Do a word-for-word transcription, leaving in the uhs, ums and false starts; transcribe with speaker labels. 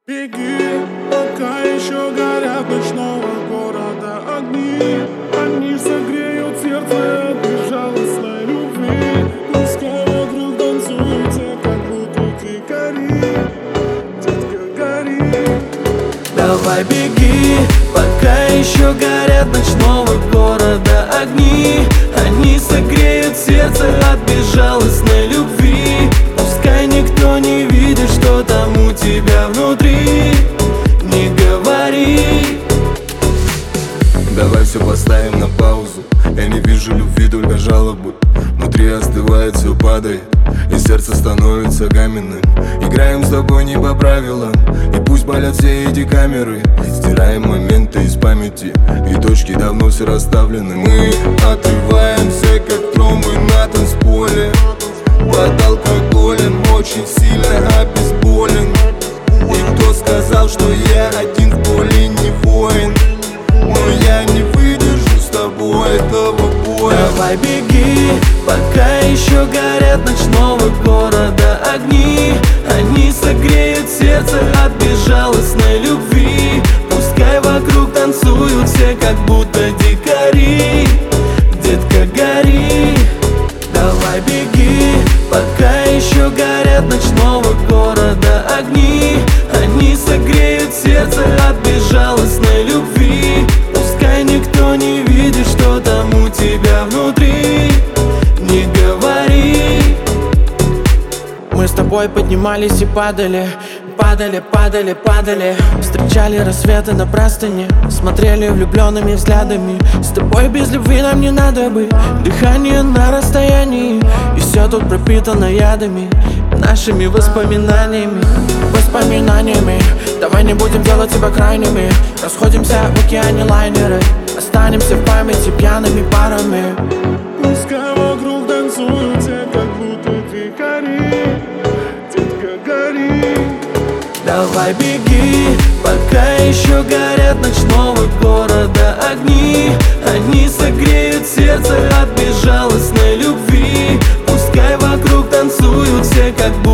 Speaker 1: Беги, пока еще горят ночного города огни. Они согреют сердце от безжалостной любви. Пускай вокруг танцуются, как будто дикари. Детка, гори.
Speaker 2: Давай беги, пока еще горят ночного города огни. Они согреют сердце от безжалостной любви. Пускай никто не видит, что там у тебя внутри. Не говори.
Speaker 3: Давай все поставим на паузу. Я не вижу любви, только жалобы. Внутри остывает, все падает, и сердце становится каменным. Играем с тобой не по правилам, и пусть болят все эти камеры. Стираем моменты из памяти, и точки давно все расставлены. Мы отрываемся, как тромбы на танцполе. Под алкоголем очень сильно обезболен. И кто сказал, что я один в поле не воин? Но я не выдержу с тобой этого боя.
Speaker 2: Давай беги, пока еще горят ночного города огни. Они согреют сердце от безжалостной любви. Пускай вокруг танцуют все, как будто дикари. Детка, гори. Давай беги, пока еще горят ночного города огни. Они согреют сердце от безжалостной любви. Пускай никто не видит, что там у тебя внутри. Не говори.
Speaker 4: Мы с тобой поднимались и падали, падали, падали, падали. Встречали рассветы на простыне, смотрели влюбленными взглядами. С тобой без любви нам не надо быть. Дыхание на расстоянии, и все тут пропитано ядами. Нашими воспоминаниями, воспоминаниями. Давай не будем делать себя крайними. Расходимся в океане лайнеры, останемся в памяти пьяными парами.
Speaker 1: Пускай вокруг танцуют все, как будто дикари. Детка, гори.
Speaker 2: Давай беги, пока еще горят ночного города огни. Они согреют сердце от безжалостной любви. Пускай вокруг танцуют все, как будто